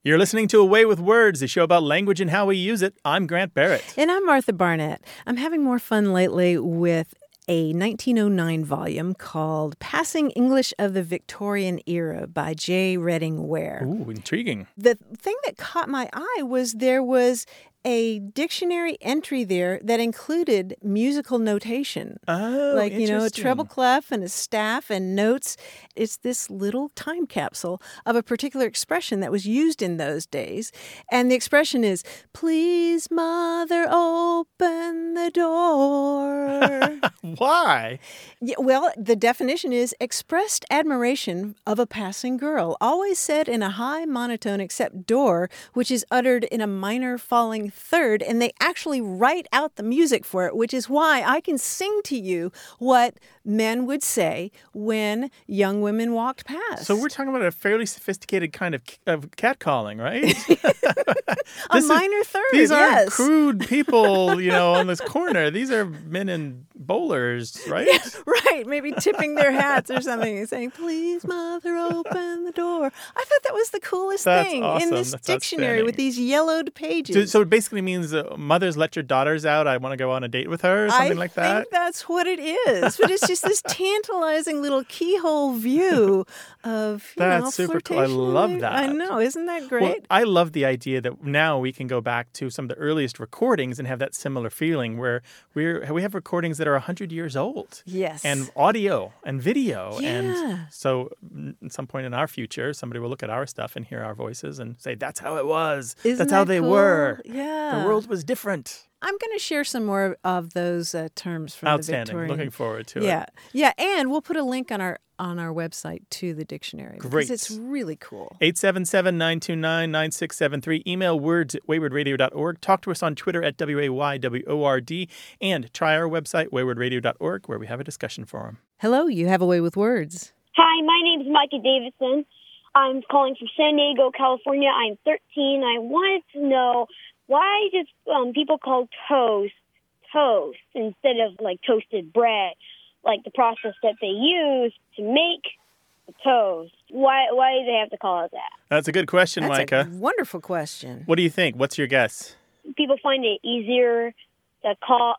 You're listening to Away with Words, a show about language and how we use it. I'm Grant Barrett. And I'm Martha Barnett. I'm having more fun lately with a 1909 volume called Passing English of the Victorian Era by J. Redding Ware. Ooh, intriguing. The thing that caught my eye was there was a dictionary entry there that included musical notation. Oh, like, you know, a interesting. treble clef and a staff and notes. It's this little time capsule of a particular expression that was used in those days. And the expression is, please, mother, open the door. Why? Yeah, well, the definition is expressed admiration of a passing girl, always said in a high monotone except door, which is uttered in a minor falling third, and they actually write out the music for it, which is why I can sing to you what men would say when young women walked past. So we're talking about a fairly sophisticated kind of catcalling, right? A minor third, These yes. aren't crude people, you know, on this corner. These are men in bowlers, right? Yeah, right, maybe tipping their hats or something and saying, please, mother, open the door. I thought that was the coolest That's thing awesome. in this That's dictionary with outstanding. these yellowed pages. So it basically means mothers let your daughters out. I want to go on a date with her or something like that. I think that's what it is. But it's just this tantalizing little keyhole view of, That's super cool. I flirtation. love that. I know. Isn't that great? Well, I love the idea that now we can go back to some of the earliest recordings and have that similar feeling where we have recordings that are 100 years old. Yes. And audio and video. Yeah. And so at some point in our future, somebody will look at our stuff and hear our voices and say, that's how it was. Isn't That's how that they cool? were. Yeah. The world was different. I'm going to share some more of those terms from the Outstanding. Victorian. Looking forward to Yeah. it. Yeah, and we'll put a link on our website to the dictionary. Great. Because it's really cool. 877-929-9673. Email words at waywardradio.org. Talk to us on Twitter at WAYWORD. And try our website, waywardradio.org, where we have a discussion forum. Hello, you have a way with words. Hi, my name's Micah Davidson. I'm calling from San Diego, California. I'm 13. I wanted to know, why do people call toast instead of like toasted bread, like the process that they use to make the toast? Why do they have to call it that? That's a good question, That's Micah. a wonderful question. What do you think? What's your guess? People find it easier to call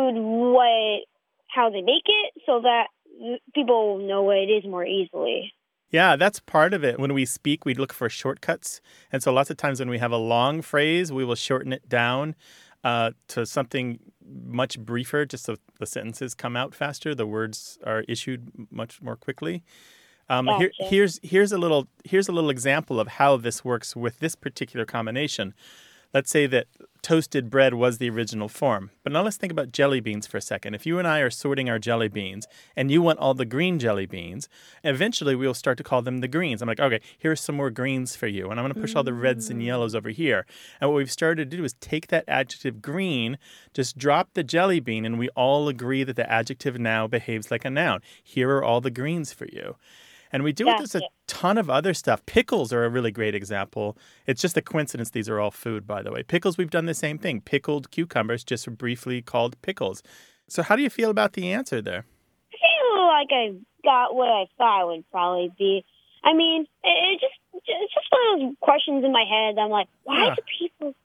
food how they make it so that people know what it is more easily. Yeah, that's part of it. When we speak, we look for shortcuts. And so lots of times when we have a long phrase, we will shorten it down to something much briefer, just so the sentences come out faster. The words are issued much more quickly. Gotcha. Here's a little example of how this works with this particular combination. Let's say that toasted bread was the original form. But now let's think about jelly beans for a second. If you and I are sorting our jelly beans and you want all the green jelly beans, eventually we'll start to call them the greens. I'm like, okay, here's some more greens for you. And I'm going to push all the reds and yellows over here. And what we've started to do is take that adjective green, just drop the jelly bean, and we all agree that the adjective now behaves like a noun. Here are all the greens for you. And we do it with a ton of other stuff. Pickles are a really great example. It's just a coincidence these are all food, by the way. Pickles, we've done the same thing. Pickled cucumbers, just briefly called pickles. So how do you feel about the answer there? I feel like I got what I thought it would probably be. I mean, it's just one of those questions in my head. I'm like, why do people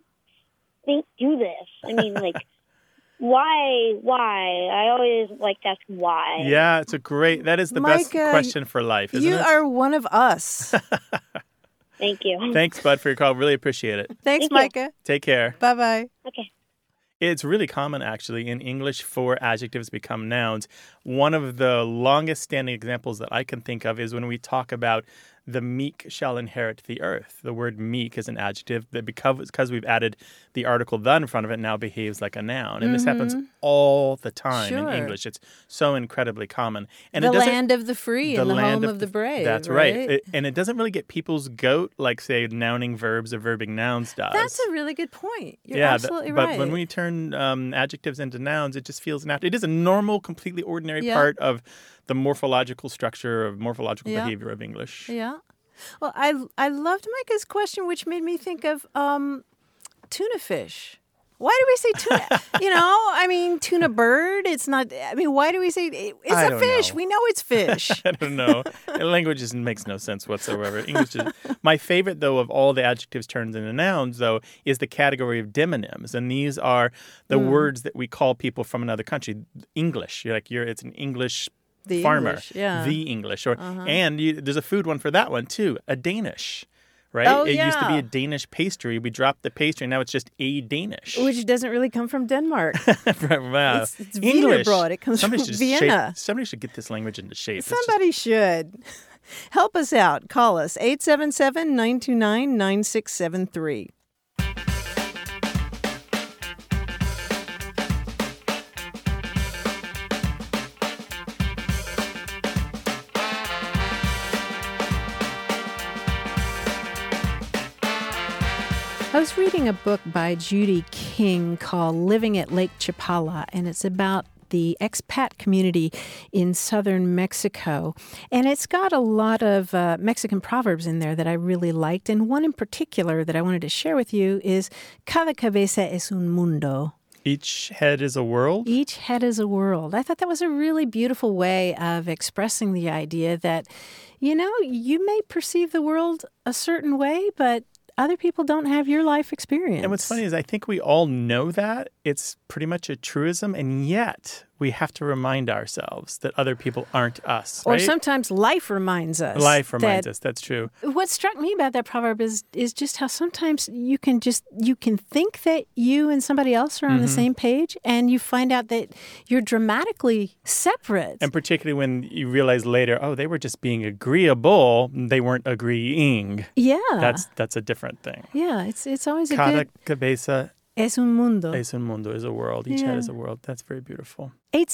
do this? I mean, like, why? I always like to ask why. Yeah, that is the best Micah, question for life, isn't You it? are one of us. Thank you. Thanks, Bud, for your call. Really appreciate it. Thanks, Thank you. Micah. Take care. Bye-bye. Okay. It's really common, actually, in English for adjectives become nouns. One of the longest standing examples that I can think of is when we talk about the meek shall inherit the earth. The word meek is an adjective that because we've added the article the in front of it now behaves like a noun. And this happens all the time in English. It's so incredibly common. And the it doesn't, land of the free and the home of the brave. That's right. And it doesn't really get people's goat like, say, nouning verbs or verbing nouns does. That's a really good point. You're absolutely right. But when we turn adjectives into nouns, it just feels natural. It is a normal, completely ordinary part of the morphological structure of morphological behavior of English. Yeah. Well, I loved Micah's question, which made me think of tuna fish. Why do we say tuna? Tuna bird. It's not. I mean, why do we say it's I a don't fish? know. We know it's fish. I don't know. Language just makes no sense whatsoever. English is my favorite, though, of all the adjectives turned into nouns, though, is the category of demonyms, and these are the words that we call people from another country. English. It's an English The farmer. English, yeah. The English, there's a food one for that one too. A Danish. Right? Oh, It used to be yeah. a Danish pastry. We dropped the pastry, and now it's just a Danish. Which doesn't really come from Denmark. Wow. It's English. Wienerbrot. It comes Somebody from should Vienna. Somebody should get this language into shape. Somebody should. Help us out. Call us 877-929-9673. I was reading a book by Judy King called Living at Lake Chapala, and it's about the expat community in southern Mexico. And it's got a lot of Mexican proverbs in there that I really liked. And one in particular that I wanted to share with you is Cada cabeza es un mundo. Each head is a world. Each head is a world. I thought that was a really beautiful way of expressing the idea that, you may perceive the world a certain way, but other people don't have your life experience. And what's funny is I think we all know that. It's pretty much a truism, and yet we have to remind ourselves that other people aren't us, Or right? sometimes life reminds us. Life reminds us. That's true. What struck me about that proverb is just how sometimes you can think that you and somebody else are on the same page, and you find out that you're dramatically separate. And particularly when you realize later, oh, they were just being agreeable. They weren't agreeing. Yeah. That's a different thing. Yeah, it's always a Cada good... cabeza Es un mundo. es un mundo, is a world. Each head is a world. That's very beautiful.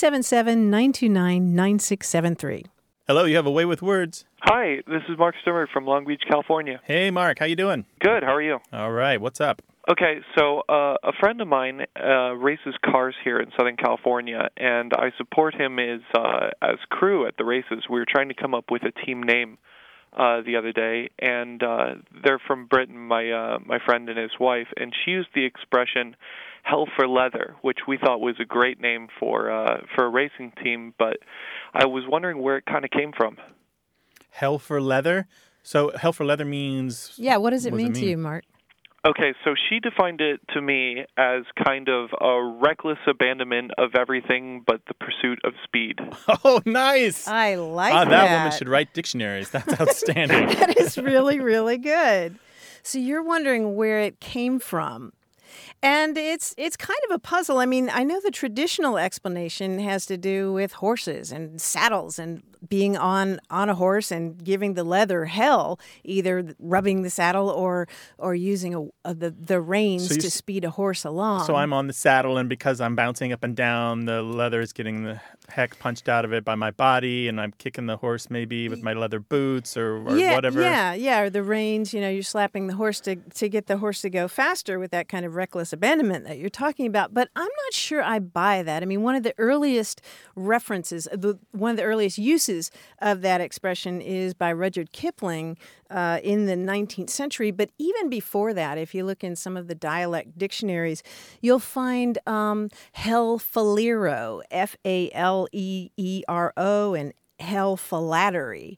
877-929-9673. Hello, you have a way with words. Hi, this is Mark Sturmer from Long Beach, California. Hey, Mark, how you doing? Good, how are you? All right, what's up? Okay, so a friend of mine races cars here in Southern California, and I support him as crew at the races. We were trying to come up with a team name the other day, and they're from Britain, my friend and his wife, and she used the expression "hell for leather," which we thought was a great name for a racing team, but I was wondering where it kind of came from. Hell for leather? So hell for leather means... Yeah, what does it mean to you, Mark? Okay, so she defined it to me as kind of a reckless abandonment of everything but the pursuit of speed. Oh, nice. I like that. that. That woman should write dictionaries. That's outstanding. That is really, really good. So you're wondering where it came from. And it's kind of a puzzle. I mean, I know the traditional explanation has to do with horses and saddles and being on a horse and giving the leather hell, either rubbing the saddle or using the reins to speed a horse along. So I'm on the saddle, and because I'm bouncing up and down, the leather is getting the heck punched out of it by my body, and I'm kicking the horse maybe with my leather boots or whatever. Yeah, or the reins, you're slapping the horse to get the horse to go faster with that kind of reckless abandonment that you're talking about. But I'm not sure I buy that. I mean, one of the earliest references, one of the earliest uses of that expression is by Rudyard Kipling in the 19th century. But even before that, if you look in some of the dialect dictionaries, you'll find hell falero, F-A-L-E-E-R-O, and hell philately,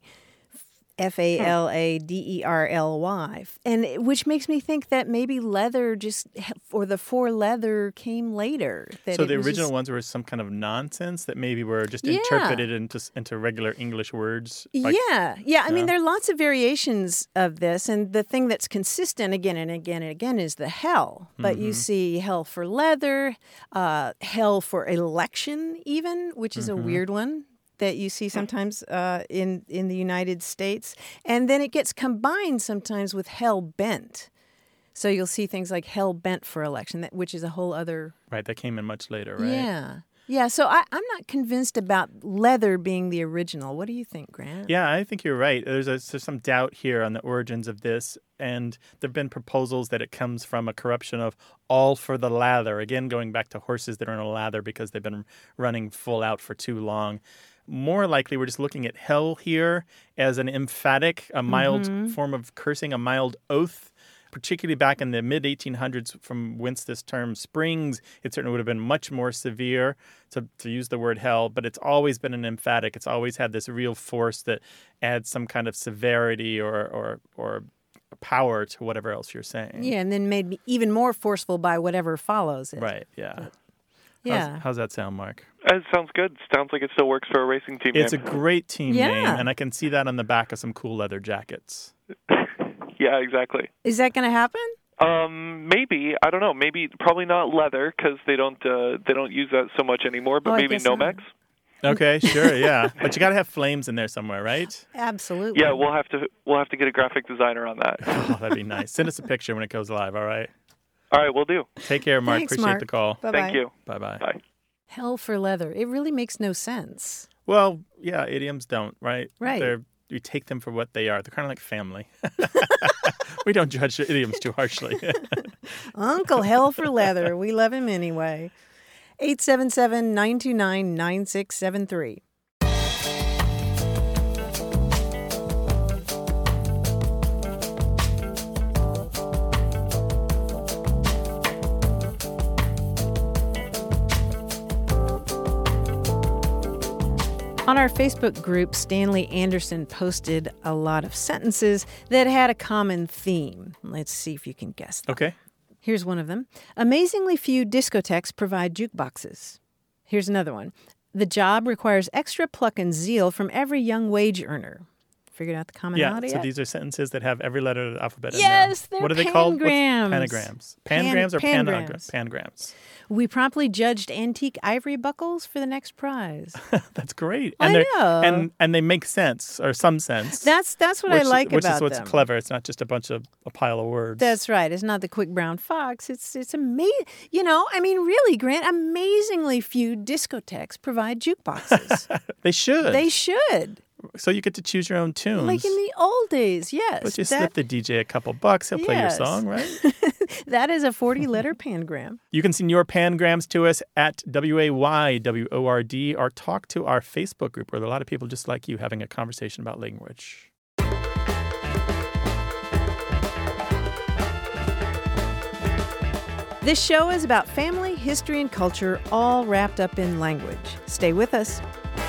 F-A-L-A-D-E-R-L-Y, and which makes me think that maybe leather the for leather came later. So the original ones were some kind of nonsense that maybe were just interpreted into regular English words. I mean, there are lots of variations of this, and the thing that's consistent again and again and again is the hell. But you see hell for leather, hell for election even, which is a weird one that you see sometimes in the United States. And then it gets combined sometimes with hell bent. So you'll see things like hell bent for election, which is a whole other... Right, that came in much later, right? Yeah. Yeah, so I'm not convinced about leather being the original. What do you think, Grant? Yeah, I think you're right. There's some doubt here on the origins of this, and there have been proposals that it comes from a corruption of all for the lather. Again, going back to horses that are in a lather because they've been running full out for too long. More likely, we're just looking at hell here as an emphatic, a mild form of cursing, a mild oath particularly back in the mid-1800s from whence this term springs. It certainly would have been much more severe to use the word hell, but it's always been an emphatic. It's always had this real force that adds some kind of severity or power to whatever else you're saying. Yeah, and then made me even more forceful by whatever follows it. Right, yeah. Yeah. How's that sound, Mark? It sounds good. Sounds like it still works for a racing team It's name. a great team Yeah. name, and I can see that on the back of some cool leather jackets. Yeah, exactly. Is that going to happen? Maybe, I don't know. Maybe probably not leather because they don't use that so much anymore. But Oh, I maybe guess not. Nomex. Okay, sure, yeah. But you got to have flames in there somewhere, right? Absolutely. Yeah, we'll have to get a graphic designer on that. Oh, that'd be nice. Send us a picture when it goes live, all right? All right, we'll do. Take care, Mark. Thanks, Appreciate Mark. the call. Bye-bye. Thank you. Bye-bye. Bye. Hell for leather. It really makes no sense. Well, yeah, idioms don't, right? Right. We take them for what they are. They're kind of like family. We don't judge idioms too harshly. Uncle Hell for leather. We love him anyway. 877-929-9673. On our Facebook group, Stanley Anderson posted a lot of sentences that had a common theme. Let's see if you can guess them. Okay. Here's one of them. Amazingly few discotheques provide jukeboxes. Here's another one. The job requires extra pluck and zeal from every young wage earner. Figured out the Yeah, commonality so yet? these are sentences that have every letter of the alphabet in them. Yes, they're What are they called? pangrams. Panagrams. Pangrams or Pangrams. pangrams? We promptly judged antique ivory buckles for the next prize. That's great. I they're- know. And they make sense, or some sense. That's what I like which about is what's them. clever. It's not just a pile of words. That's right. It's not the quick brown fox. It's amazing. Really, Grant, amazingly few discotheques provide jukeboxes. They should. They should. So you get to choose your own tunes. Like in the old days, yes. But you slip the DJ a couple bucks, he'll play your Yes. song, right? That is a 40-letter pangram. You can send your pangrams to us at WAYWORD or talk to our Facebook group where there are a lot of people just like you having a conversation about language. This show is about family, history, and culture all wrapped up in language. Stay with us.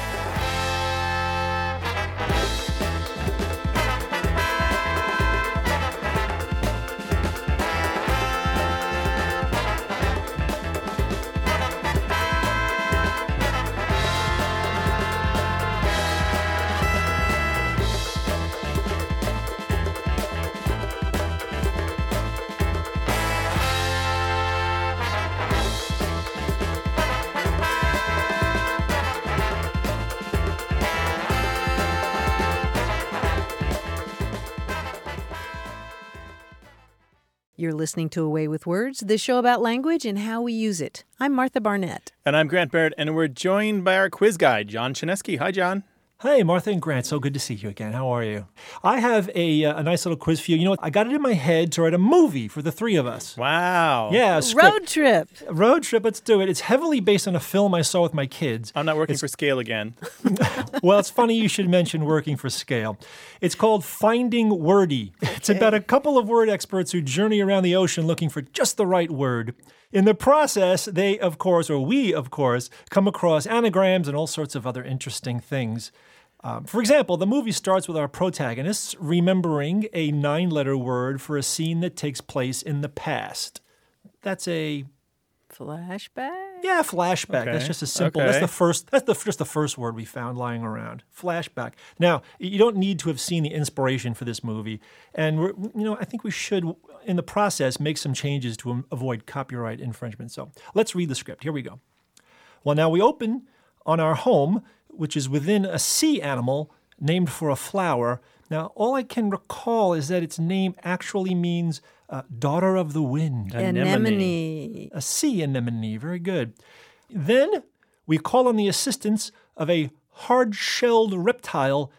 You're listening to Away with Words, the show about language and how we use it. I'm Martha Barnett. And I'm Grant Barrett, and we're joined by our quiz guy, John Chinesky. Hi, John. Hey, Martha and Grant. So good to see you again. How are you? I have a nice little quiz for you. You know what? I got it in my head to write a movie for the three of us. Wow. Yeah, a script. Road trip. Road trip, let's do it. It's heavily based on a film I saw with my kids. I'm not working for scale again. Well, it's funny you should mention working for scale. It's called Finding Wordy. It's about a couple of word experts who journey around the ocean looking for just the right word. In the process, we, of course, come across anagrams and all sorts of other interesting things. For example, the movie starts with our protagonists remembering a 9-letter word for a scene that takes place in the past. That's a Flashback? Yeah, flashback. Okay. That's just a simple. Okay. That's just the first word we found lying around. Flashback. Now, you don't need to have seen the inspiration for this movie, and I think we should, in the process, make some changes to avoid copyright infringement. So let's read the script. Here we go. Well, now we open on our home, which is within a sea animal named for a flower. Now, all I can recall is that its name actually means daughter of the wind. Anemone. A sea anemone. Very good. Then we call on the assistance of a hard-shelled reptile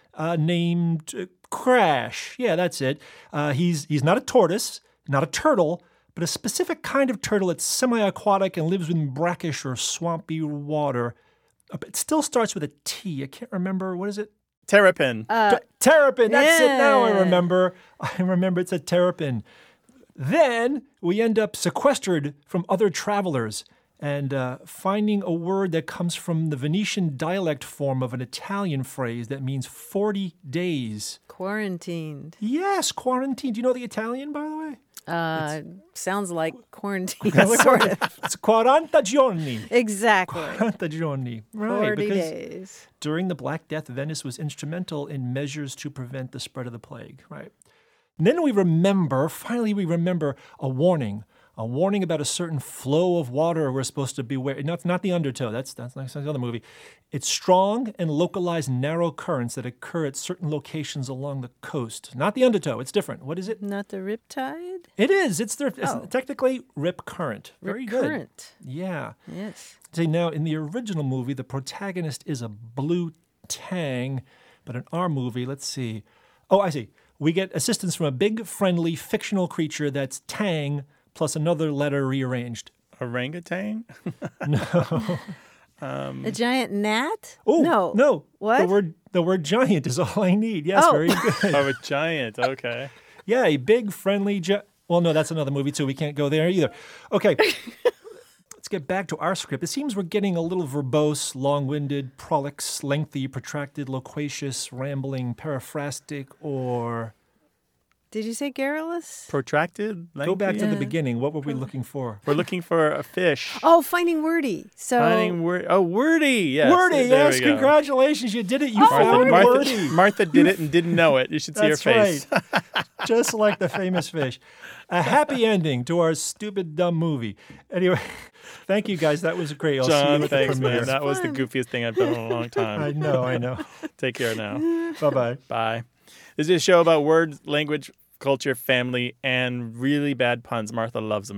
named Crash. Yeah, that's it. He's not a tortoise, not a turtle, but a specific kind of turtle that's semi-aquatic and lives in brackish or swampy water. It still starts with a T. I can't remember. What is it? Terrapin. Terrapin. That's it. Now I yeah. remember. It's a terrapin. Then we end up sequestered from other travelers and finding a word that comes from the Venetian dialect form of an Italian phrase that means 40 days. Quarantined. Yes, quarantine. Do you know the Italian, by the way? Sounds like quarantine, sort of. It's 40 giorni. Exactly. 40 giorni. Right, 40 because days. during the Black Death, Venice was instrumental in measures to prevent the spread of the plague, right? And then finally we remember a warning about a certain flow of water we're supposed to beware. Not the undertow, that's another movie. It's strong and localized narrow currents that occur at certain locations along the coast. Not the undertow, it's different. What is it? Not the riptide? It is. It's technically rip current. Very Rip good. current. Yeah. Yes. See, now in the original movie, the protagonist is a blue tang, but in our movie, let's see. Oh, I see. We get assistance from a big, friendly, fictional creature that's tang plus another letter rearranged. Orangutan? A giant gnat? Oh, no. What? The word giant is all I need. Yes, Oh. very good. Oh, a giant. Okay. Yeah, a big, friendly well, no, that's another movie, too. We can't go there either. Okay. Let's get back to our script. It seems we're getting a little verbose, long-winded, prolix, lengthy, protracted, loquacious, rambling, paraphrastic, or... Did you say garrulous? Protracted? Go back to the Yeah. beginning. What were we looking for? We're looking for a fish. Oh, finding wordy. So wordy. Yes. Wordy, There yes. we go. Congratulations. You did it. You found wordy. Martha did it and didn't know it. You should see That's her face. right. Just like the famous fish. A happy ending to our stupid, dumb movie. Anyway, thank you, guys. That was great. I'll see you John, at the thanks, premiere. man. That was the goofiest thing I've done in a long time. I know. Take care now. Bye-bye. Bye. This is a show about words, language, culture, family, and really bad puns. Martha loves them.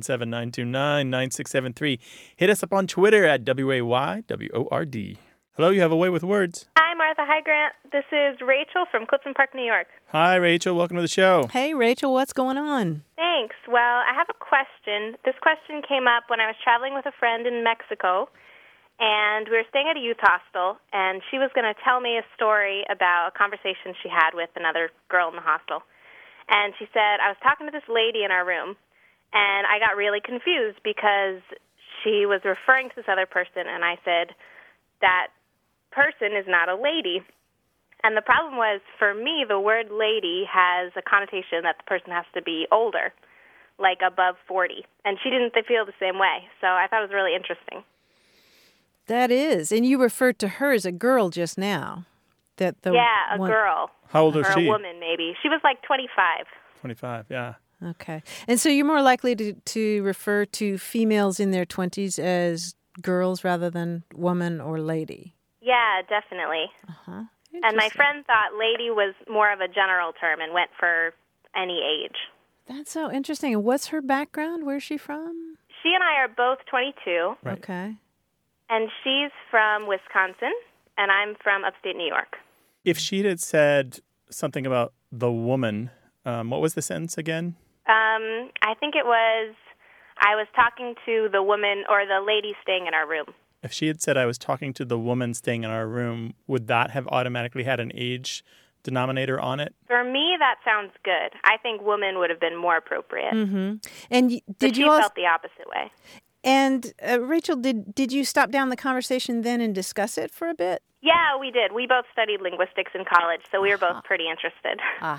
877-929-9673. Hit us up on Twitter at WAYWORD. Hello, you have a way with words. Hi, Martha. Hi, Grant. This is Rachel from Clifton Park, New York. Hi, Rachel. Welcome to the show. hey, Rachel, what's going on? Thanks. Well, I have a question. This question came up when I was traveling with a friend in Mexico, and we were staying at a youth hostel, and she was going to tell me a story about a conversation she had with another girl in the hostel. And she said, I was talking to this lady in our room, and I got really confused because she was referring to this other person, and I said, that person is not a lady. And the problem was, for me, the word lady has a connotation that the person has to be older, like above 40. And she didn't feel the same way. So I thought it was really interesting. That is. And you referred to her as a girl just now. A girl. How old is or she? a woman, maybe. She was like 25. 25, yeah. Okay. And so you're more likely to refer to females in their 20s as girls rather than woman or lady. Yeah, definitely. Uh-huh. And my friend thought lady was more of a general term and went for any age. That's so interesting. And what's her background? Where's she from? She and I are both 22. Right. Okay. And she's from Wisconsin, and I'm from upstate New York. If she had said something about the woman, what was the sentence again? I think it was, I was talking to the woman or the lady staying in our room. If she had said I was talking to the woman staying in our room, would that have automatically had an age denominator on it? For me, that sounds good. I think woman would have been more appropriate. Mm-hmm. And But she felt the opposite way. And Rachel, did you stop down the conversation then and discuss it for a bit? Yeah, we did. We both studied linguistics in college, so we were both pretty interested.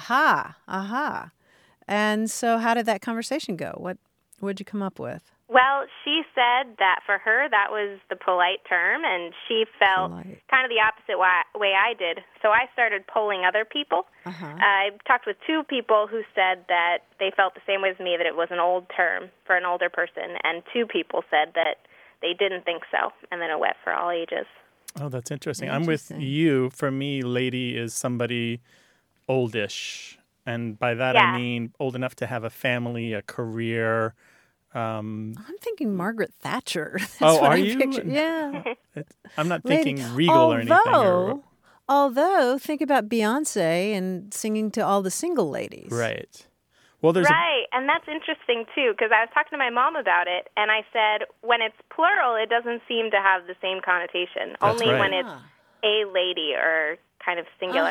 Aha. And so how did that conversation go? What'd you come up with? Well, she said that for her, that was the polite term, and she felt kind of the opposite way I did. So I started polling other people. I talked with two people who said that they felt the same way as me, that it was an old term for an older person, and two people said that they didn't think so, and then it went for all ages. Oh, that's interesting. I'm with you. For me, lady is somebody oldish. And by that, I mean old enough to have a family, a career. I'm thinking Margaret Thatcher. Are you? Yeah. I'm not thinking regal or anything. Although, think about Beyonce and singing to all the single ladies. Right. Well, there's Right, and that's interesting, too, because I was talking to my mom about it, and I said, when it's plural, it doesn't seem to have the same connotation. That's Only right. when it's a lady or kind of singular.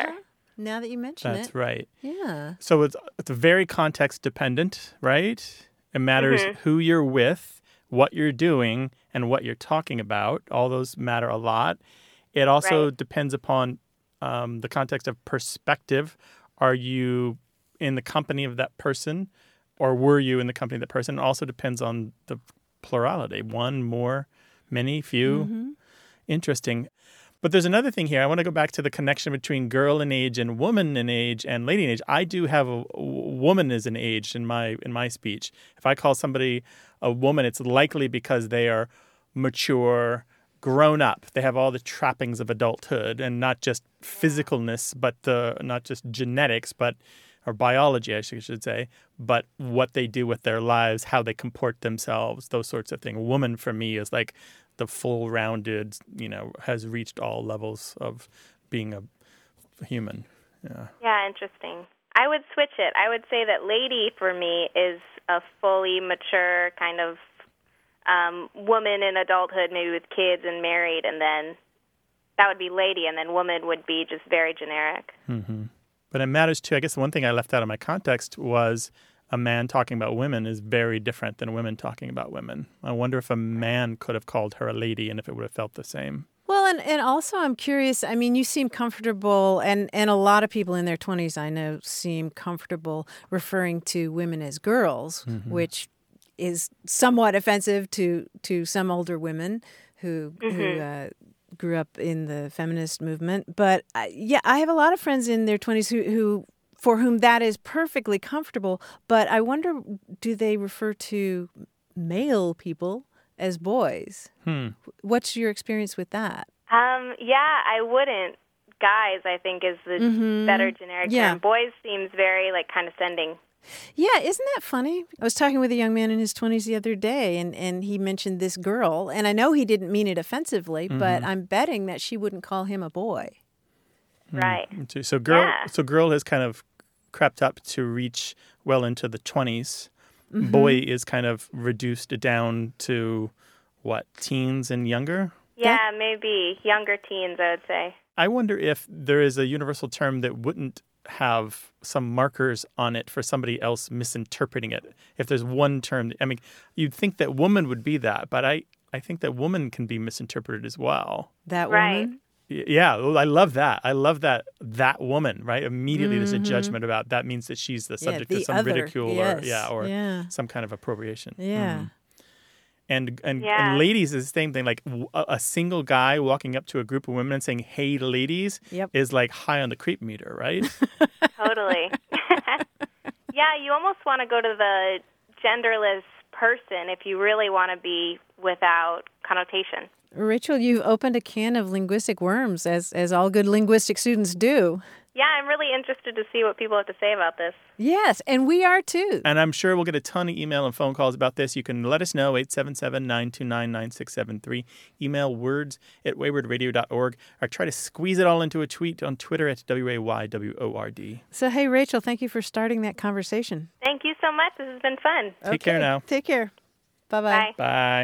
Now that you mention That's it. right. Yeah. So it's very context dependent, right? It matters who you're with, what you're doing, and what you're talking about. All those matter a lot. It also depends upon the context of perspective. Are you in the company of that person, or were you in the company of that person? It also depends on the plurality. One, more, many, few. Interesting. But there's another thing here. I want to go back to the connection between girl in age and woman in age and lady in age. I do have a woman as an age in my speech. If I call somebody a woman, it's likely because they are mature, grown up. They have all the trappings of adulthood, and not just physicalness, but not just genetics, or biology, I should say, but what they do with their lives, how they comport themselves, those sorts of things. Woman for me is like the full-rounded, has reached all levels of being a human. Yeah. Yeah, interesting. I would switch it. I would say that lady for me is a fully mature kind of woman in adulthood, maybe with kids and married, and then that would be lady, and then woman would be just very generic. Mm-hmm. But it matters too. I guess the one thing I left out of my context was a man talking about women is very different than women talking about women. I wonder if a man could have called her a lady and if it would have felt the same. Well, and also I'm curious, I mean, you seem comfortable, and a lot of people in their 20s I know seem comfortable referring to women as girls, which is somewhat offensive to some older women who grew up in the feminist movement. But I have a lot of friends in their 20s who for whom that is perfectly comfortable. But I wonder, do they refer to male people as boys? What's your experience with that? I wouldn't. Guys, I think, is the better generic term. Boys seems very condescending. Yeah, isn't that funny? I was talking with a young man in his 20s the other day, and he mentioned this girl, and I know he didn't mean it offensively, but I'm betting that she wouldn't call him a boy. Right. So girl has kind of crept up to reach well into the 20s. Boy is kind of reduced down to, what, teens and younger? Yeah, maybe younger teens, I would say. I wonder if there is a universal term that wouldn't have some markers on it for somebody else misinterpreting it. If there's one term, I mean, you'd think that woman would be that, but I think that woman can be misinterpreted as well. That woman? Yeah, I love that. I love that woman, right? Immediately there's a judgment about that means that she's the subject of some ridicule or some kind of appropriation. Yeah. And ladies is the same thing. Like a single guy walking up to a group of women and saying, "Hey, ladies," is like high on the creep meter, right? Totally. Yeah, you almost want to go to the genderless person if you really want to be without connotation. Rachel, you've opened a can of linguistic worms, as all good linguistic students do. Yeah, I'm really interested to see what people have to say about this. Yes, and we are too. And I'm sure we'll get a ton of email and phone calls about this. You can let us know, 877-929-9673. Email words@waywardradio.org, or try to squeeze it all into a tweet on Twitter at WAYWORD. So, hey, Rachel, thank you for starting that conversation. Thank you so much. This has been fun. Take care now. Take care. Bye-bye. Bye. Bye.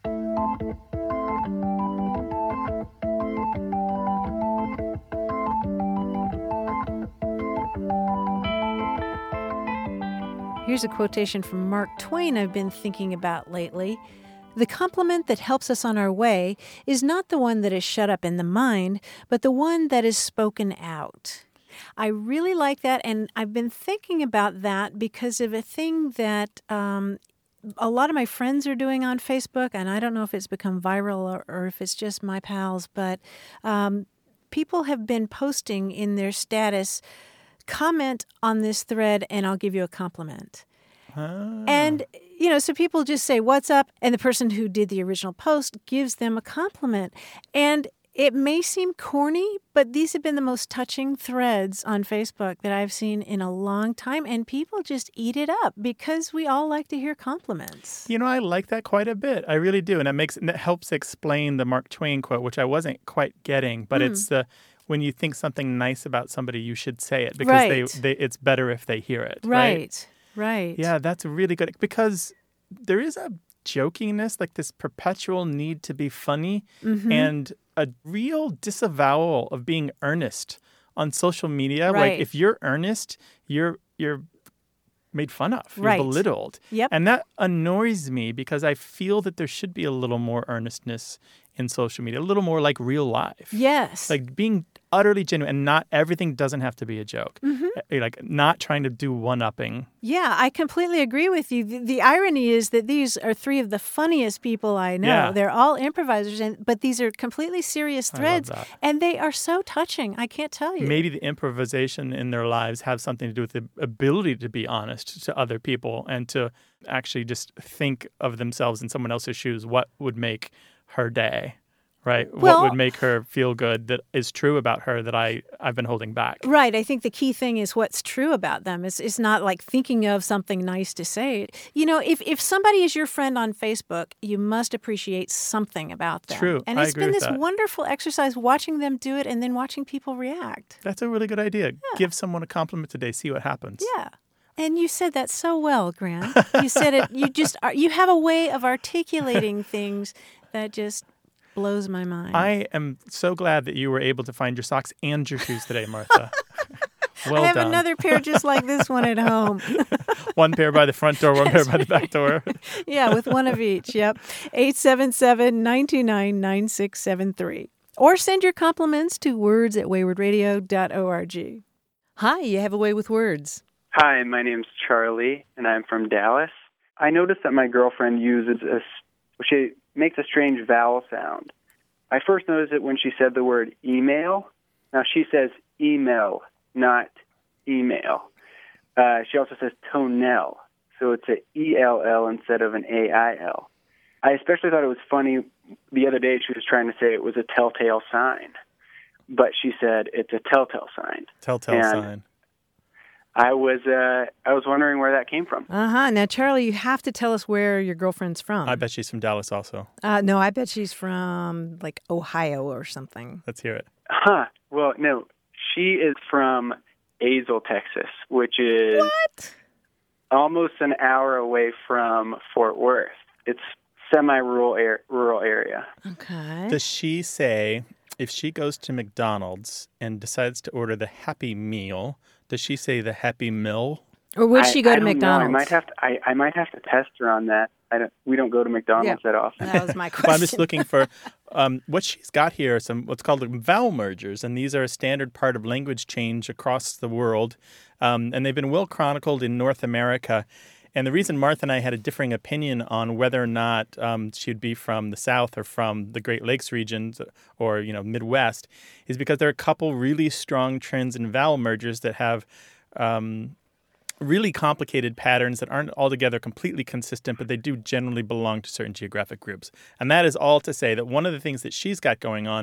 Here's a quotation from Mark Twain I've been thinking about lately. The compliment that helps us on our way is not the one that is shut up in the mind, but the one that is spoken out. I really like that, and I've been thinking about that because of a thing that a lot of my friends are doing on Facebook, and I don't know if it's become viral or if it's just my pals, but people have been posting in their status, comment on this thread and I'll give you a compliment. And, so people just say, "What's up?" And the person who did the original post gives them a compliment. And it may seem corny, but these have been the most touching threads on Facebook that I've seen in a long time. And people just eat it up because we all like to hear compliments. I like that quite a bit. I really do. And it helps explain the Mark Twain quote, which I wasn't quite getting, but it's when you think something nice about somebody, you should say it because it's better if they hear it. Right. Yeah, that's really good because there is a jokiness, like this perpetual need to be funny and a real disavowal of being earnest on social media. Right. Like if you're earnest, you're made fun of. You're Right. belittled. Yep. And that annoys me because I feel that there should be a little more earnestness in social media, a little more like real life. Yes. Like being utterly genuine, and not everything doesn't have to be a joke. Like not trying to do one-upping. Yeah, I completely agree with you. The irony is that these are three of the funniest people I know. Yeah. They're all improvisers, but these are completely serious threads, that. and they are so touching. I can't tell you. Maybe the improvisation in their lives have something to do with the ability to be honest to other people and to actually just think of themselves in someone else's shoes. What would make her day, right? Well- what would make her feel good that is true about her that I've been holding back? Right. I think the key thing is what's true about them. It's not like thinking of something nice to say. You know, if somebody is your friend on Facebook, you must appreciate something about them. True. And I it's agree been with this that. wonderful exercise watching them do it and then watching people react. That's a really good idea. Give someone a compliment today, see what happens. Yeah. And you said that so well, Grant. You said it. You have a way of articulating things that just blows my mind. I am so glad that you were able to find your socks and your shoes today, Martha. Well I have done. another pair just like this one at home. One pair by the front door, one pair by the back door. Yeah, with one of each. Yep. 877-929-9673. Or send your compliments to words@waywardradio.org. Hi, you have a way with words. Hi, my name's Charlie, and I'm from Dallas. I noticed that my girlfriend she makes a strange vowel sound. I first noticed it when she said the word email. Now she says email, not email. She also says tonel, so it's a E-L-L instead of an A-I-L. I especially thought it was funny the other day she was trying to say it was a telltale sign, but she said it's a telltale sign. Telltale sign. I was wondering where that came from. Now, Charlie, you have to tell us where your girlfriend's from. I bet she's from Dallas also. No, I bet she's from, like, Ohio or something. Let's hear it. Huh. Well, no, she is from Azle, Texas, which is almost an hour away from Fort Worth. It's semi-rural rural area. Okay. Does she say, if she goes to McDonald's and decides to order the Happy Meal, does she say the Happy Meal? Or would she go I to don't know. McDonald's? I might have to test her on that. We don't go to McDonald's that often. That was my question. Well, I'm just looking for what she's got here are some what's called vowel mergers, and these are a standard part of language change across the world, and they've been well chronicled in North America. And the reason Martha and I had a differing opinion on whether or not she'd be from the South or from the Great Lakes regions or Midwest is because there are a couple really strong trends in vowel mergers that have really complicated patterns that aren't altogether completely consistent, but they do generally belong to certain geographic groups. And that is all to say that one of the things that she's got going on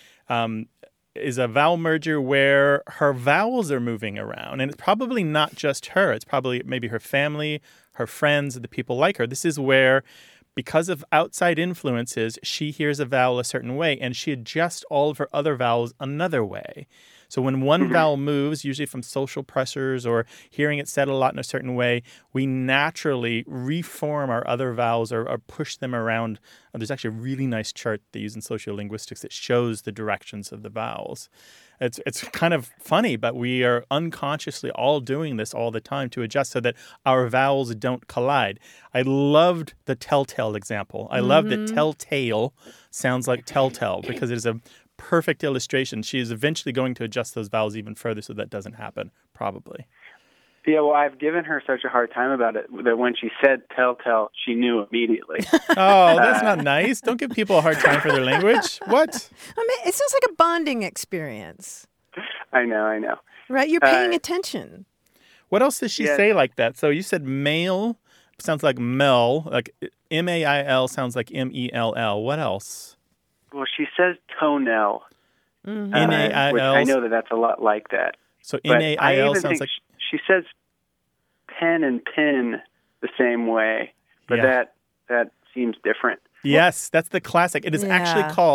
is a vowel merger where her vowels are moving around. And it's probably not just her. It's probably maybe her family, her friends, the people like her. This is where, because of outside influences, she hears a vowel a certain way and she adjusts all of her other vowels another way. So when one vowel moves, usually from social pressures or hearing it said a lot in a certain way, we naturally reform our other vowels or push them around. There's actually a really nice chart they use in sociolinguistics that shows the directions of the vowels. It's kind of funny, but we are unconsciously all doing this all the time to adjust so that our vowels don't collide. I loved the telltale example. I love that telltale sounds like telltale because it is a perfect illustration. She is eventually going to adjust those vowels even further so that doesn't happen, probably. Yeah, well, I've given her such a hard time about it that when she said telltale, she knew immediately. Oh, that's not nice. Don't give people a hard time for their language. What? I mean, it sounds like a bonding experience. I know. Right? You're paying attention. What else does she say like that? So you said male sounds like Mel, like M-A-I-L sounds like M-E-L-L. What else? Well, she says tonel. N-A-I-L. Which I know that's a lot like that. So But N-A-I-L I even sounds think like... she says pen and pin the same way, but that seems different. Yes, that's the classic. It is actually called,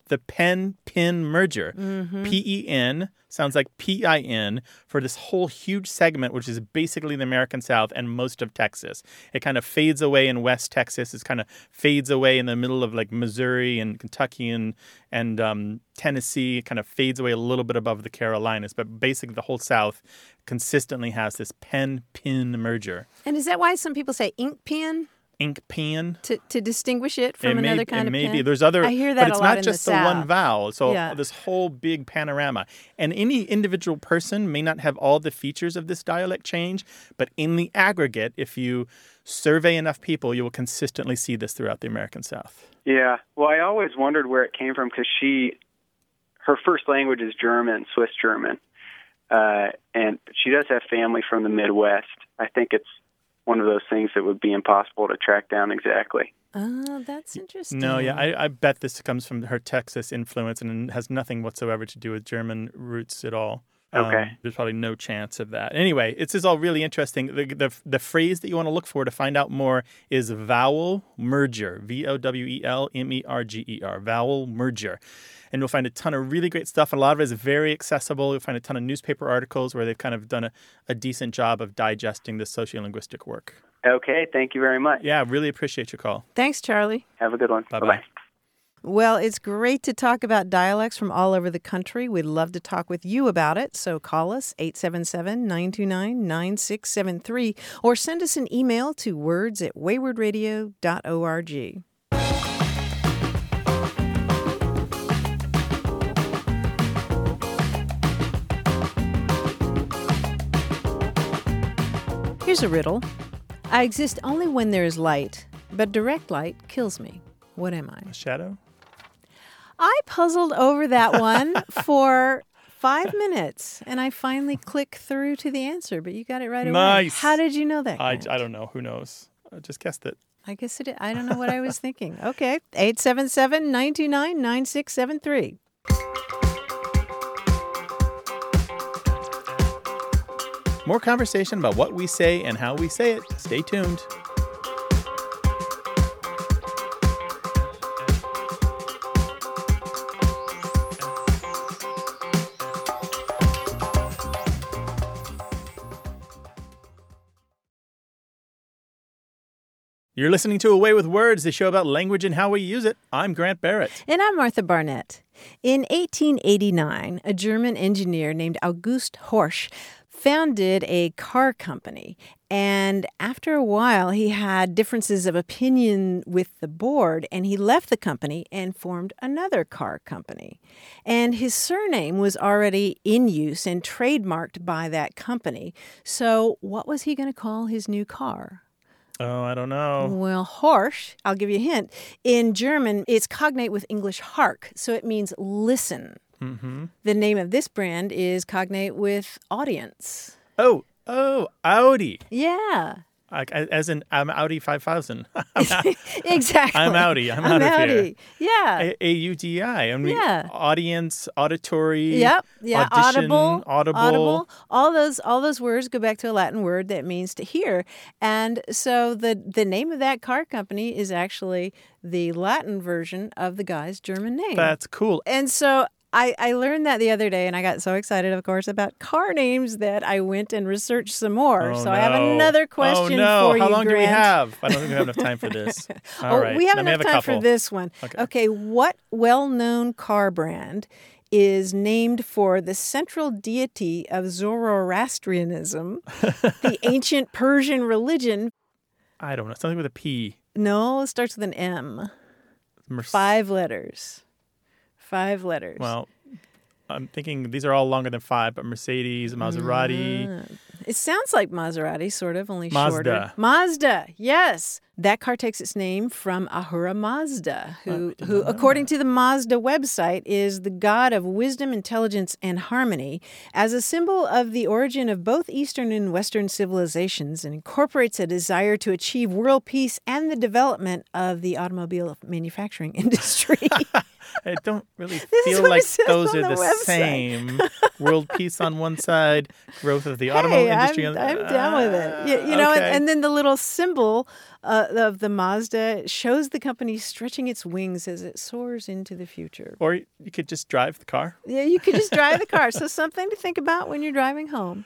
the pen-pin merger. Mm-hmm. P-E-N sounds like P-I-N for this whole huge segment, which is basically the American South and most of Texas. It kind of fades away in West Texas. It kind of fades away in the middle of like Missouri and Kentucky and Tennessee. It kind of fades away a little bit above the Carolinas. But basically the whole South consistently has this pen-pin merger. And is that why some people say ink pen? Ink pen. To distinguish it from another kind of pen? Maybe. There's other, I hear that but it's a lot not in just the the South. one vowel. So Yeah. this whole big panorama. And any individual person may not have all the features of this dialect change, but in the aggregate, if you survey enough people, you will consistently see this throughout the American South. Yeah. Well, I always wondered where it came from because her first language is German, Swiss German. And she does have family from the Midwest. I think it's one of those things that would be impossible to track down exactly. Oh, that's interesting. No, yeah, I bet this comes from her Texas influence and has nothing whatsoever to do with German roots at all. Okay. There's probably no chance of that. Anyway, this is all really interesting. The phrase that you want to look for to find out more is vowel merger, VOWELMERGER, vowel merger. And you'll find a ton of really great stuff. A lot of it is very accessible. You'll find a ton of newspaper articles where they've kind of done a decent job of digesting this sociolinguistic work. Okay, thank you very much. Yeah, really appreciate your call. Thanks, Charlie. Have a good one. Bye-bye. Bye-bye. Well, it's great to talk about dialects from all over the country. We'd love to talk with you about it. So call us 877-929-9673 or send us an email to words@waywardradio.org. Here's a riddle. I exist only when there is light, but direct light kills me. What am I? A shadow? I puzzled over that one for 5 minutes, and I finally clicked through to the answer, but you got it right away. Nice. How did you know that? I Grant? don't know. Who knows? I just guessed it. I guess it. I don't know what I was thinking. Okay, 877-929-9673. More conversation about what we say and how we say it. Stay tuned. You're listening to Away with Words, the show about language and how we use it. I'm Grant Barrett. And I'm Martha Barnett. In 1889, a German engineer named August Horsch founded a car company. And after a while, he had differences of opinion with the board, and he left the company and formed another car company. And his surname was already in use and trademarked by that company. So what was he going to call his new car? Oh, I don't know. Well, Horsch, I'll give you a hint. In German, it's cognate with English hark, so it means listen. Mm-hmm. The name of this brand is cognate with audience. Oh, Audi. Yeah. As in, I'm Audi 5000. Exactly. I'm Audi. I'm out of here. Yeah. A-U-D-I. I mean, Yeah. Audience, auditory. Yep. Yeah. Audition, Audible. All those words go back to a Latin word that means to hear. And so the name of that car company is actually the Latin version of the guy's German name. That's cool. And so I learned that the other day, and I got so excited, of course, about car names that I went and researched some more. Oh, so I have another question for you, How long do we Grant. have? I don't think we have enough time for this. All right. We have Let me enough a time couple. for this one. Okay, what well-known car brand is named for the central deity of Zoroastrianism, the ancient Persian religion? I don't know. Something with a P. No, it starts with an M. 5 letters. 5 letters. Well, I'm thinking these are all longer than 5, but Mercedes, Maserati. It sounds like Maserati, sort of, only Mazda. shorter. Mazda, yes. That car takes its name from Ahura Mazda, who according to the Mazda website, is the god of wisdom, intelligence, and harmony, as a symbol of the origin of both Eastern and Western civilizations, and incorporates a desire to achieve world peace and the development of the automobile manufacturing industry. I don't really is feel what it like says those on are the the website. same. World peace on one side, growth of the automobile industry on the I'm down with it. You know, okay. and then the little symbol of the Mazda shows the company stretching its wings as it soars into the future. Or you could just drive the car. Yeah, you could just drive the car. So something to think about when you're driving home.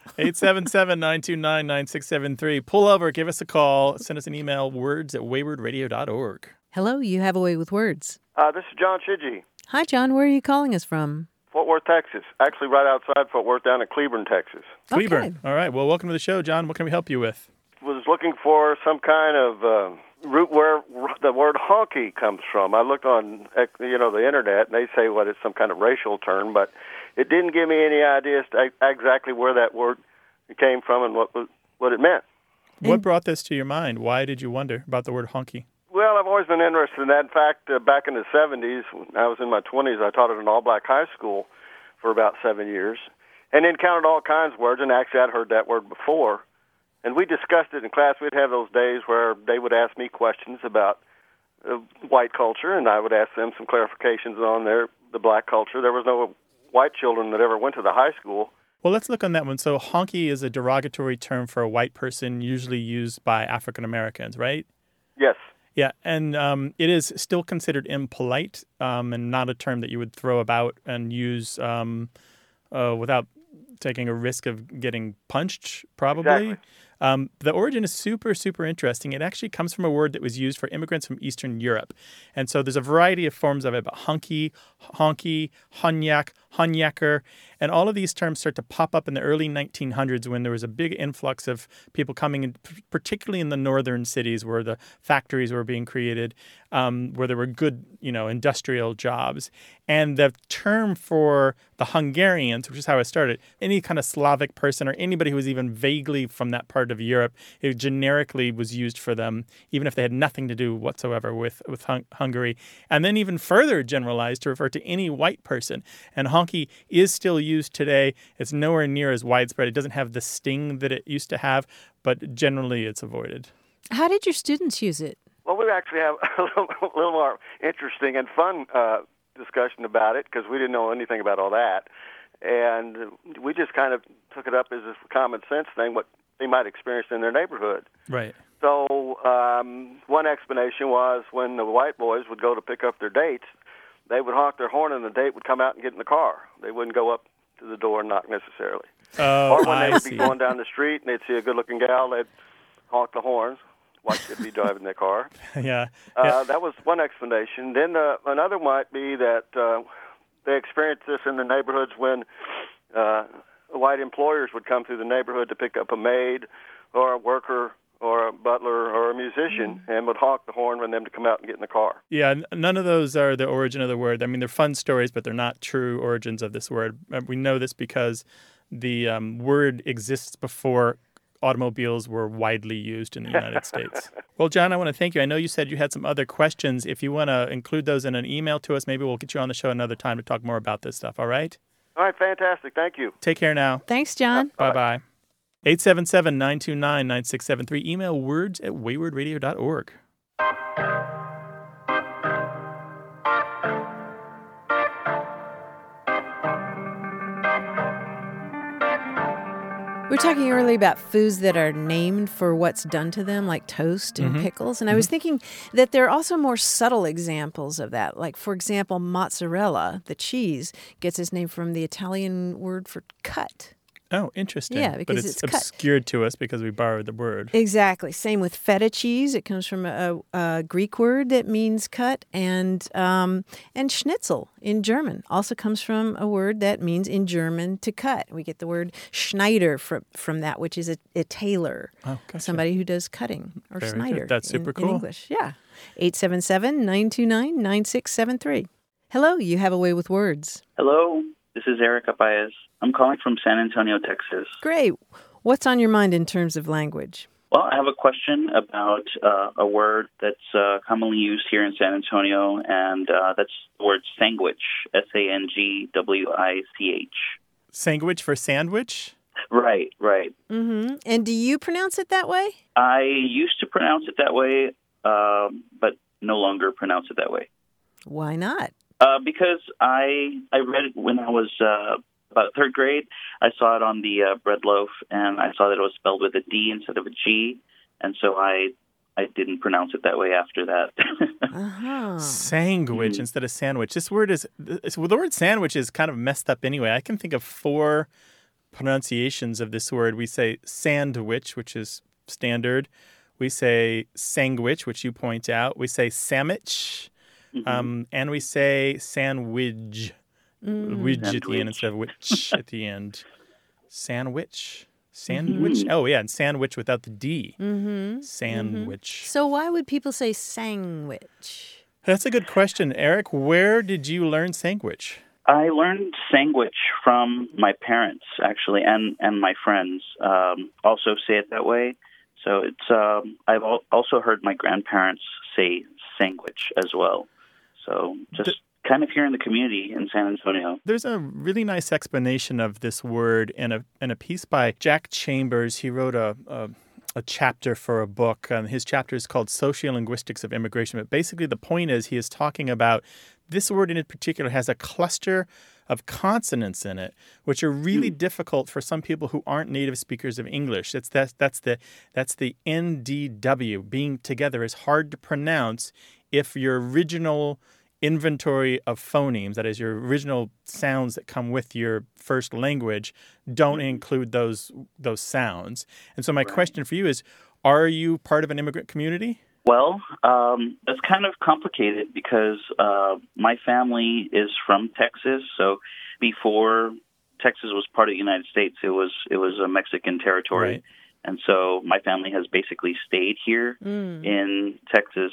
877-929-9673. Pull over, give us a call, send us an email, words@waywardradio.org. Hello, you have a way with words. This is John Shidgy, Hi, John. Where are you calling us from? Fort Worth, Texas. Actually, right outside Fort Worth, down in Cleburne, Texas. Cleburne. All right. Well, welcome to the show, John. What can we help you with? Was looking for some kind of root where the word honky comes from. I looked on, the internet, and they say what it's some kind of racial term, but it didn't give me any idea exactly where that word came from and what it meant. What brought this to your mind? Why did you wonder about the word honky? Well, I've always been interested in that. In fact, back in the 70s, when I was in my 20s, I taught at an all-black high school for about 7 years and encountered all kinds of words, and actually I'd heard that word before. And we discussed it in class. We'd have those days where they would ask me questions about white culture, and I would ask them some clarifications on the black culture. There was no white children that ever went to the high school. Well, let's look on that one. So honky is a derogatory term for a white person, usually used by African Americans, right? Yes. Yeah, and it is still considered impolite and not a term that you would throw about and use without taking a risk of getting punched, probably. Exactly. The origin is super, super interesting. It actually comes from a word that was used for immigrants from Eastern Europe. And so there's a variety of forms of it, but hunky, honky, hunyak, hunyaker, and all of these terms start to pop up in the early 1900s when there was a big influx of people coming in, particularly in the northern cities where the factories were being created, where there were good, industrial jobs. And the term for the Hungarians, which is how it started, any kind of Slavic person or anybody who was even vaguely from that part of Europe, it generically was used for them, even if they had nothing to do whatsoever with Hungary. And then even further generalized to refer to any white person. And honky is still used today. It's nowhere near as widespread. It doesn't have the sting that it used to have, but generally it's avoided. How did your students use it? Well, we actually have a little more interesting and fun discussion about it because we didn't know anything about all that. And we just kind of took it up as a common sense thing, what they might experience in their neighborhood. Right. So one explanation was when the white boys would go to pick up their dates, they would honk their horn and the date would come out and get in the car. They wouldn't go up to the door and knock necessarily. Oh, or when they would see. be going down the street and they'd see a good-looking gal, they'd honk the horns. White should be driving their car. Yeah. That was one explanation. Then another might be that they experienced this in the neighborhoods when white employers would come through the neighborhood to pick up a maid or a worker or a butler or a musician and would honk the horn for them to come out and get in the car. Yeah, none of those are the origin of the word. I mean, they're fun stories, but they're not true origins of this word. We know this because the word exists before automobiles were widely used in the United States. Well, John, I want to thank you. I know you said you had some other questions. If you want to include those in an email to us, maybe we'll get you on the show another time to talk more about this stuff, all right? All right, fantastic. Thank you. Take care now. Thanks, John. Bye-bye. 877-929-9673. Email words@waywardradio.org. We were talking earlier about foods that are named for what's done to them, like toast and pickles. And I was thinking that there are also more subtle examples of that. Like, for example, mozzarella, the cheese, gets its name from the Italian word for cut. Oh, interesting. Yeah, because but it's cut. obscured to us because we borrowed the word. Exactly. Same with feta cheese. It comes from a Greek word that means cut, and schnitzel in German also comes from a word that means in German to cut. We get the word Schneider from that, which is a tailor, somebody who does cutting, or Very Schneider. good. That's super cool. In English. Yeah. 877-929-9673. Hello, you have a way with words. Hello, this is Eric Apayas. I'm calling from San Antonio, Texas. Great. What's on your mind in terms of language? Well, I have a question about a word that's commonly used here in San Antonio, and that's the word sandwich, S-A-N-G-W-I-C-H. Sandwich for sandwich? Right. Mm-hmm. And do you pronounce it that way? I used to pronounce it that way, but no longer pronounce it that way. Why not? Because I read it when I was about third grade. I saw it on the bread loaf, and I saw that it was spelled with a D instead of a G, and so I didn't pronounce it that way after that. Sandwich instead of sandwich. The word sandwich is kind of messed up anyway. I can think of 4 pronunciations of this word. We say sandwich, which is standard. We say sandwich, which you point out. We say sandwich. And we say sandwich. Widge at the end instead of witch at the end. Sandwich. Sandwich. Oh, yeah, and sandwich without the D. Sandwich. So why would people say sandwich? That's a good question. Eric, where did you learn sandwich? I learned sandwich from my parents, actually, and my friends also say it that way. So it's I've also heard my grandparents say sandwich as well. So just kind of here in the community in San Antonio. There's a really nice explanation of this word in a piece by Jack Chambers. He wrote a chapter for a book. His chapter is called Sociolinguistics of Immigration. But basically the point is he is talking about this word in particular has a cluster of consonants in it, which are really difficult for some people who aren't native speakers of English. That's the NDW. Being together is hard to pronounce if your original inventory of phonemes, that is your original sounds that come with your first language, don't include those sounds. And so my question for you is, are you part of an immigrant community? Well, it's kind of complicated because my family is from Texas. So before Texas was part of the United States, it was a Mexican territory. Right. And so my family has basically stayed here in Texas,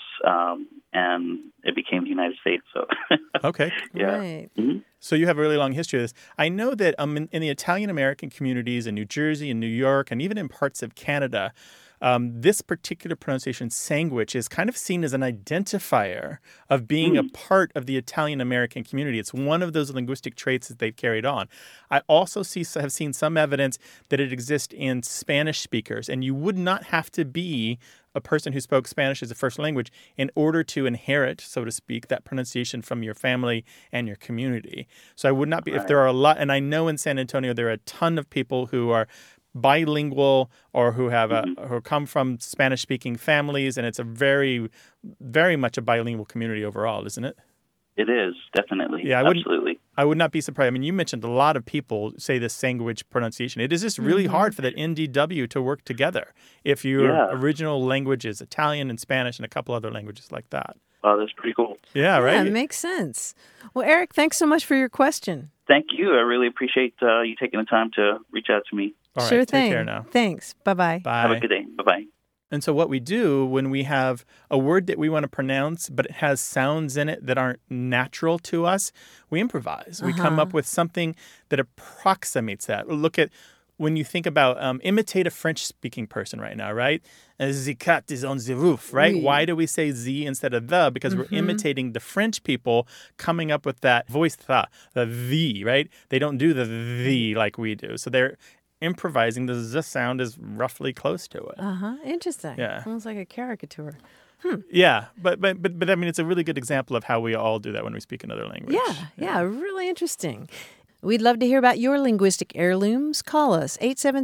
and it became the United States. So okay. Yeah. Right. So you have a really long history of this. I know that in the Italian-American communities in New Jersey and New York and even in parts of Canada, this particular pronunciation, sandwich, is kind of seen as an identifier of being a part of the Italian-American community. It's one of those linguistic traits that they've carried on. I also have seen some evidence that it exists in Spanish speakers, and you would not have to be a person who spoke Spanish as a first language in order to inherit, so to speak, that pronunciation from your family and your community. So I would not be, if there are a lot, and I know in San Antonio there are a ton of people who are bilingual or who have who come from Spanish-speaking families, and it's a very, very much a bilingual community overall, isn't it? It is, definitely. Yeah, absolutely. I would not be surprised. I mean, you mentioned a lot of people say this sandwich pronunciation. It is just really hard for that NDW to work together if your original language is Italian and Spanish and a couple other languages like that. Oh, that's pretty cool. Yeah, right? Yeah, it makes sense. Well, Eric, thanks so much for your question. Thank you. I really appreciate you taking the time to reach out to me. All right, sure take thing. care now. Thanks. Bye-bye. Bye. Have a good day. Bye-bye. And so what we do when we have a word that we want to pronounce, but it has sounds in it that aren't natural to us, we improvise. We come up with something that approximates that. Look at when you think about imitate a French-speaking person right now, right? The cat is on the roof, right? Oui. Why do we say the instead of the? Because we're imitating the French people coming up with that voice, the, right? They don't do the like we do. So they're improvising. The z sound is roughly close to it. Interesting. Yeah. Almost like a caricature. Yeah, but I mean, it's a really good example of how we all do that when we speak another language. Yeah, really interesting. We'd love to hear about your linguistic heirlooms. Call us,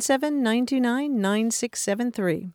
877-929-9673.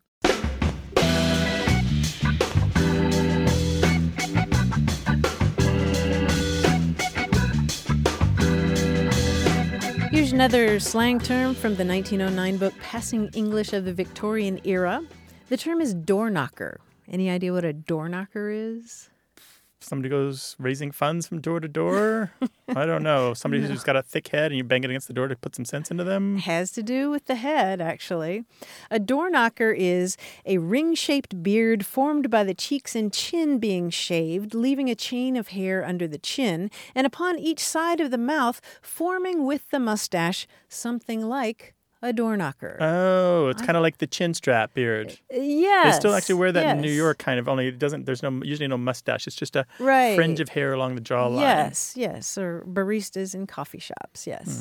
Here's another slang term from the 1909 book, Passing English of the Victorian Era. The term is door knocker. Any idea what a door knocker is? Somebody goes raising funds from door to door? I don't know. Somebody who's got a thick head and you bang it against the door to put some sense into them? Has to do with the head, actually. A door knocker is a ring-shaped beard formed by the cheeks and chin being shaved, leaving a chain of hair under the chin, and upon each side of the mouth, forming with the mustache something like a door knocker. Oh, it's kind of like the chin strap beard. Yes. They still actually wear that in New York, kind of, only it doesn't, there's usually no mustache. It's just a fringe of hair along the jawline. Yes, or baristas in coffee shops, yes.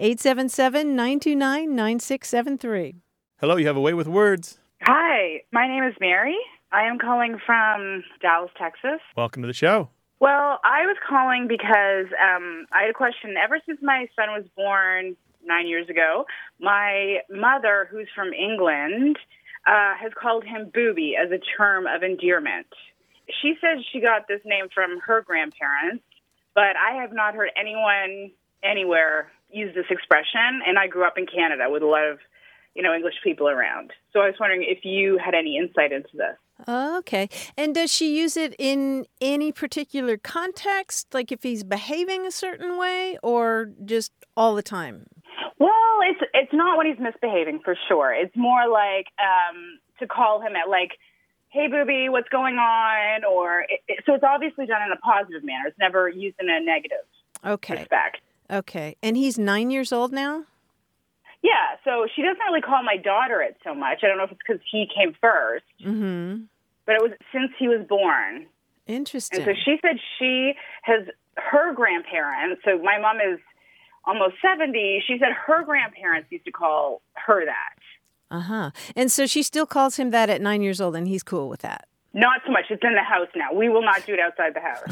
877-929-9673. Hello, you have a way with words. Hi, my name is Mary. I am calling from Dallas, Texas. Welcome to the show. Well, I was calling because I had a question. Ever since my son was born 9 years ago, my mother, who's from England, has called him Booby as a term of endearment. She says she got this name from her grandparents, but I have not heard anyone anywhere use this expression, and I grew up in Canada with a lot of, English people around. So I was wondering if you had any insight into this. Okay. And does she use it in any particular context, like if he's behaving a certain way, or just all the time? Well, it's not when he's misbehaving, for sure. It's more like to call him at, like, hey, Booby, what's going on? So it's obviously done in a positive manner. It's never used in a negative respect. Okay. And he's 9 years old now? Yeah, so she doesn't really call my daughter it so much. I don't know if it's because he came first. Mm-hmm. But it was since he was born. Interesting. And so she said she has her grandparents. So my mom is almost 70. She said her grandparents used to call her that. Uh-huh. And so she still calls him that at 9 years old, and he's cool with that? Not so much. It's in the house now. We will not do it outside the house.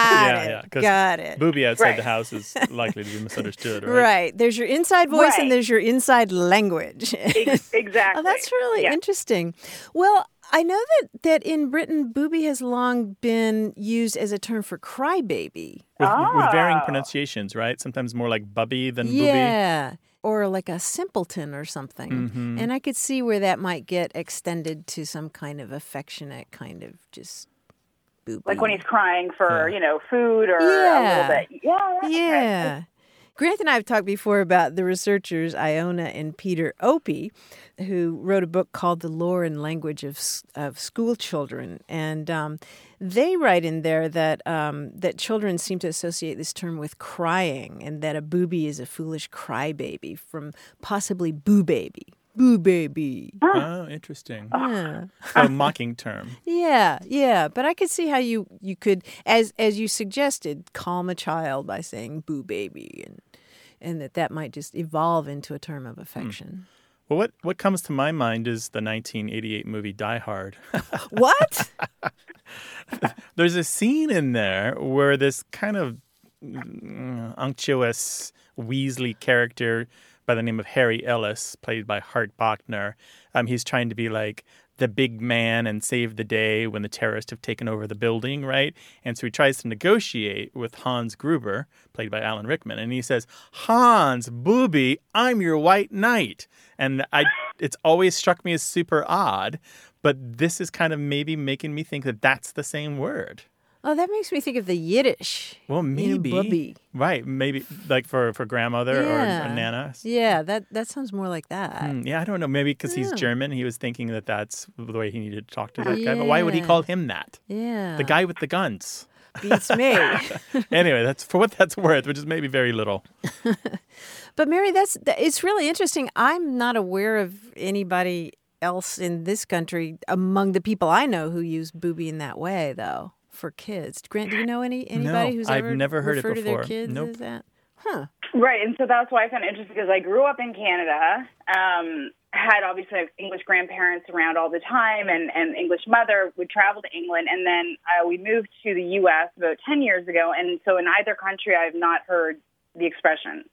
Got it. Booby outside the house is likely to be misunderstood, right? Right. There's your inside voice and there's your inside language. Exactly. Oh, that's really interesting. Well, I know that in Britain, Booby has long been used as a term for crybaby. With varying pronunciations, right? Sometimes more like bubby than booby. Yeah. Or like a simpleton or something. Mm-hmm. And I could see where that might get extended to some kind of affectionate kind of just booby. Like when he's crying for, food or a little bit. Yeah. Okay. Grant and I have talked before about the researchers Iona and Peter Opie, who wrote a book called The Lore and Language of School Children. And they write in there that that children seem to associate this term with crying, and that a booby is a foolish crybaby from possibly boo baby. Boo baby. Oh, interesting. Yeah. A mocking term. Yeah. But I could see how you could, as you suggested, calm a child by saying boo baby, and that might just evolve into a term of affection. Well, what comes to my mind is the 1988 movie Die Hard. What? There's a scene in there where this kind of unctuous Weasley character by the name of Harry Ellis, played by Hart Bochner, he's trying to be like the big man and save the day when the terrorists have taken over the building, right? And so he tries to negotiate with Hans Gruber, played by Alan Rickman, and he says, "Hans, Booby, I'm your white knight." And it's always struck me as super odd, but this is kind of maybe making me think that that's the same word. Oh, that makes me think of the Yiddish. Well, maybe. Bubby. Right, maybe like for grandmother or Nana. Yeah, that sounds more like that. Yeah, I don't know. Maybe because he's German, he was thinking that that's the way he needed to talk to that guy. But why would he call him that? Yeah. The guy with the guns. Beats me. Anyway, that's for what that's worth, which is maybe very little. But Mary, it's really interesting. I'm not aware of anybody else in this country among the people I know who use booby in that way, though. For kids. Grant, do you know anybody who's ever I've never heard referred it to before. their kids Nope. as that? Huh. Right, and so that's why I found it interesting, because I grew up in Canada, had obviously English grandparents around all the time, and English mother would travel to England, and then we moved to the U.S. about 10 years ago, and so in either country I've not heard the expression.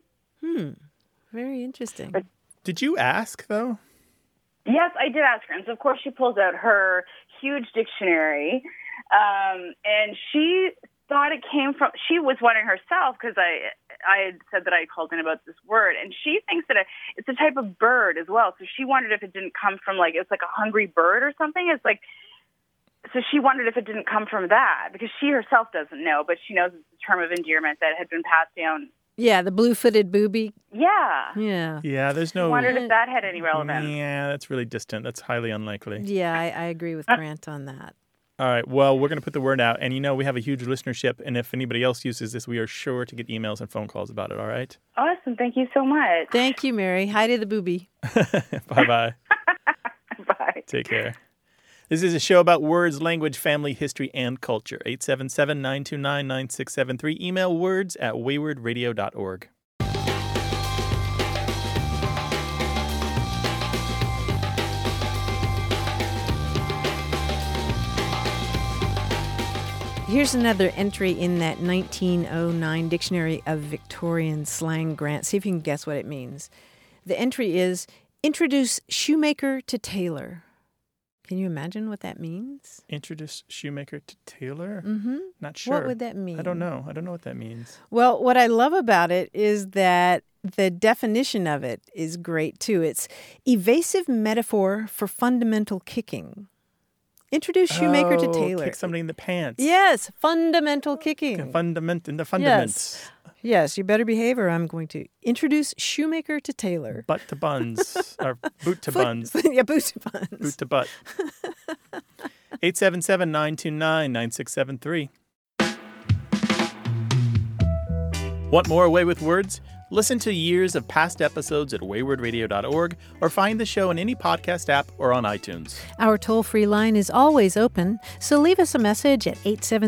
Very interesting. Did you ask, though? Yes, I did ask her, and so of course she pulls out her huge dictionary, and she thought it came from, she was wondering herself, because I had said that I called in about this word, and she thinks that it's a type of bird as well. So she wondered if it didn't come from, like, it's like a hungry bird or something. It's like, so she wondered if it didn't come from that, because she herself doesn't know, but she knows it's a term of endearment that had been passed down. Yeah, the blue-footed booby. Yeah. Yeah, there's no... I wondered if that had any relevance. Yeah, that's really distant. That's highly unlikely. Yeah, I agree with Grant on that. All right, well, we're going to put the word out, and we have a huge listenership, and if anybody else uses this, we are sure to get emails and phone calls about it, all right? Awesome, thank you so much. Thank you, Mary. Hi to the booby. Bye-bye. Bye. Take care. This is a show about words, language, family, history, and culture. 877-929-9673. Email words@waywardradio.org. Here's another entry in that 1909 Dictionary of Victorian Slang, Grant. See if you can guess what it means. The entry is, introduce shoemaker to tailor. Can you imagine what that means? Introduce shoemaker to tailor? Mm-hmm. Not sure. What would that mean? I don't know. I don't know what that means. Well, what I love about it is that the definition of it is great, too. It's evasive metaphor for fundamental kicking. Introduce shoemaker to tailor. Kick somebody in the pants. Yes, fundamental kicking. In the fundaments. Yes, you better behave or I'm going to introduce shoemaker to tailor. Butt to buns. Or boot to buns. Yeah, boot to buns. Boot to butt. 877-929-9673. Want more A Way with Words? Listen to years of past episodes at waywardradio.org or find the show in any podcast app or on iTunes. Our toll-free line is always open, so leave us a message at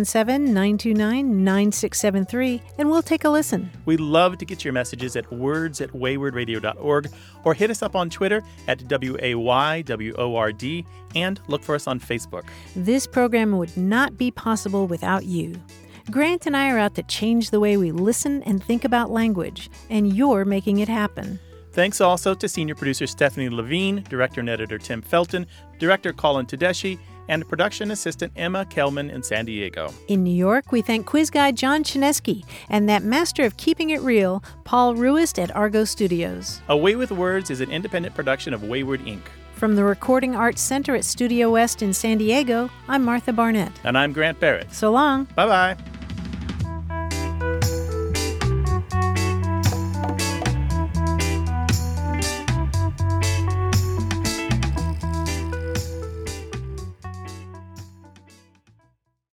877-929-9673 and we'll take a listen. We love to get your messages at words@waywardradio.org or hit us up on Twitter at WAYWORD and look for us on Facebook. This program would not be possible without you. Grant and I are out to change the way we listen and think about language, and you're making it happen. Thanks also to senior producer Stephanie Levine, director and editor Tim Felton, director Colin Tedeschi, and production assistant Emma Kelman in San Diego. In New York, we thank quiz guy John Chinesky and that master of keeping it real, Paul Ruist at Argo Studios. A Way with Words is an independent production of Wayward Inc. From the Recording Arts Center at Studio West in San Diego, I'm Martha Barnett. And I'm Grant Barrett. So long. Bye-bye.